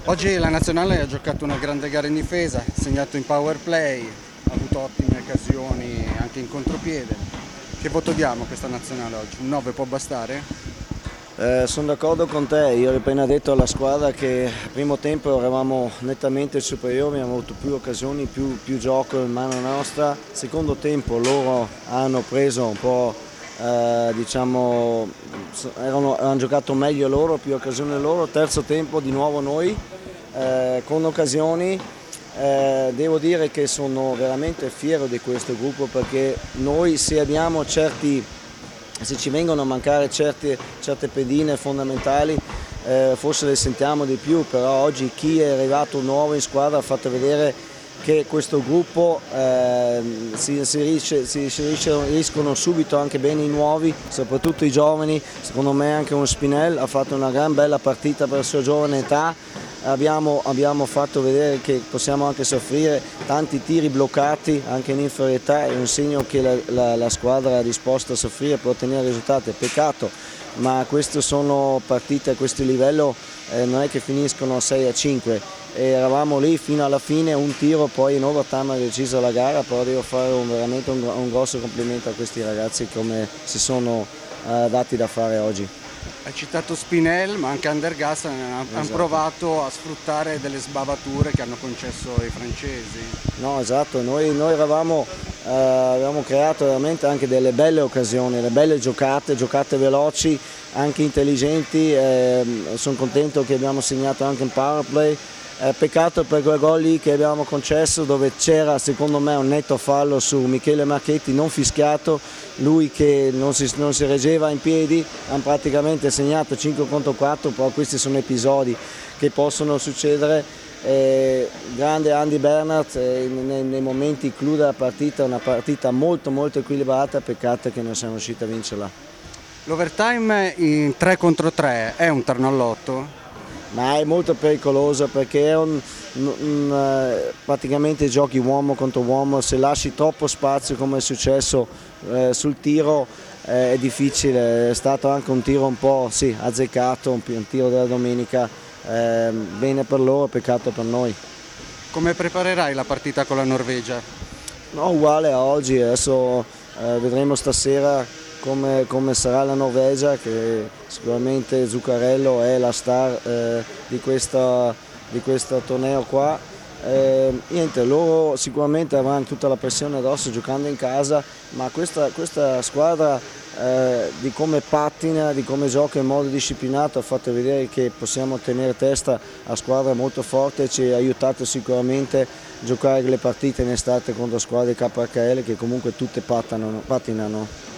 Oggi la nazionale ha giocato una grande gara in difesa, ha segnato in power play, ha avuto ottime occasioni anche in contropiede. Che voto diamo a questa nazionale oggi? Un 9 può bastare? Sono d'accordo con te, io ho appena detto alla squadra che al primo tempo eravamo nettamente superiori, abbiamo avuto più occasioni, più gioco in mano nostra. Secondo tempo loro hanno preso un po', diciamo, hanno giocato meglio loro, più occasioni loro. Terzo tempo di nuovo noi con occasioni. Devo dire che sono veramente fiero di questo gruppo perché noi se ci vengono a mancare certe pedine fondamentali forse le sentiamo di più, però oggi chi è arrivato nuovo in squadra ha fatto vedere che questo gruppo si riescono subito anche bene i nuovi, soprattutto i giovani. Secondo me anche un Spinell ha fatto una gran bella partita per la sua giovane età. Abbiamo fatto vedere che possiamo anche soffrire tanti tiri bloccati anche in inferiorità, è un segno che la squadra è disposta a soffrire per ottenere risultati. Peccato, ma queste sono partite a questo livello, non è che finiscono 6-5, e eravamo lì fino alla fine, un tiro poi in overtime ha deciso la gara, però devo fare veramente un grosso complimento a questi ragazzi come si sono dati da fare oggi. Hai citato Spinell, ma anche Andergas hanno Esatto. provato a sfruttare delle sbavature che hanno concesso i francesi. No, esatto, noi avevamo creato veramente anche delle belle occasioni, delle belle giocate veloci, anche intelligenti. Sono contento che abbiamo segnato anche in power play. Peccato per quel gol lì che abbiamo concesso, dove c'era secondo me un netto fallo su Michele Marchetti non fischiato, lui che non si reggeva in piedi, hanno praticamente segnato 5 contro 4, però questi sono episodi che possono succedere. Grande Andy Bernard nei momenti clou della partita, una partita molto equilibrata, peccato che non siamo riusciti a vincerla. L'overtime in 3 contro 3 è un terno all'otto? Ma è molto pericoloso perché è praticamente giochi uomo contro uomo, se lasci troppo spazio come è successo sul tiro è difficile, è stato anche un tiro un po' azzeccato, un tiro della domenica, bene per loro, peccato per noi. Come preparerai la partita con la Norvegia? No, uguale a oggi, adesso vedremo stasera come sarà la Norvegia, che sicuramente Zuccarello è la star di questo torneo qua. Niente, loro sicuramente avranno tutta la pressione addosso giocando in casa, ma questa squadra di come pattina, di come gioca in modo disciplinato ha fatto vedere che possiamo tenere testa a squadra molto forte, ci ha aiutato sicuramente a giocare le partite in estate contro squadre KHL che comunque tutte patinano.